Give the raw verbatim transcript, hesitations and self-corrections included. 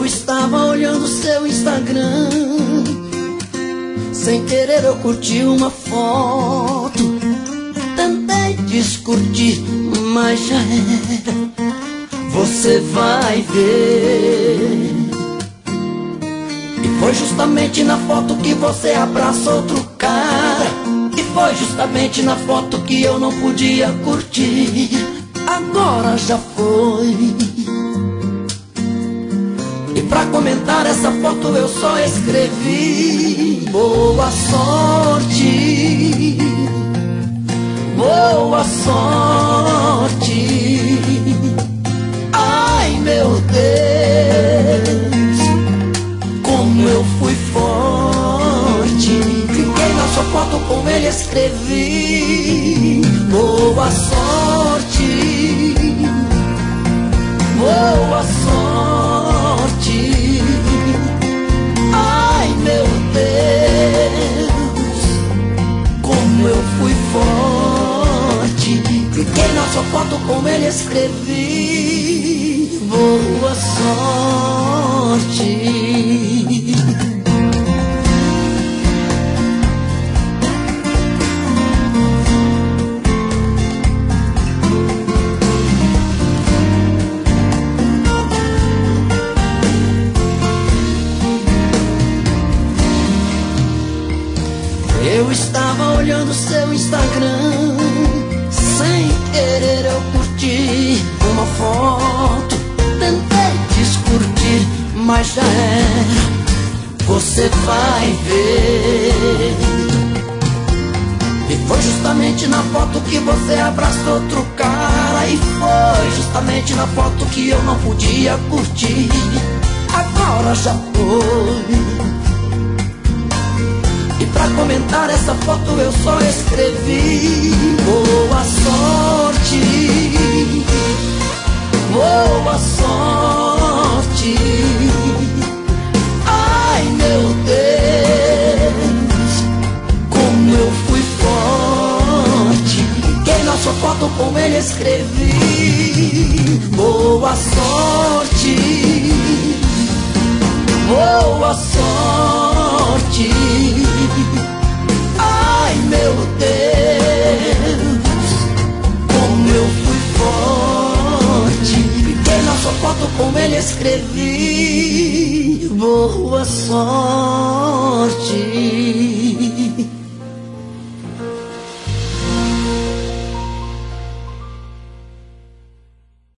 Eu estava olhando seu Instagram, sem querer eu curti uma foto. Tentei descurtir, mas já era. Você vai ver. E foi justamente na foto que você abraça outro cara. E foi justamente na foto que eu não podia curtir. Agora já foi. E pra comentar essa foto eu só escrevi: boa sorte, boa sorte. Ai meu Deus, como eu fui forte. Cliquei na sua foto com ele, escrevi: boa sorte, boa sorte. Ai meu Deus, como eu fui forte. Cliquei na sua foto com ele, escrevi: boa sorte. Eu estava olhando seu Instagram, sem querer eu curti uma foto. Tentei descurtir, mas já era. Você vai ver. E foi justamente na foto que você abraçou outro cara. E foi justamente na foto que eu não podia curtir. Agora já foi. E pra comentar essa foto eu só escrevi: boa sorte, boa sorte. Ai meu Deus, como eu fui forte. Fiquei na sua foto com ele, escrevi: boa sorte, boa sorte. Ai meu Deus, como eu fui forte. Fiquei na sua foto com ele, escrevi: boa sorte.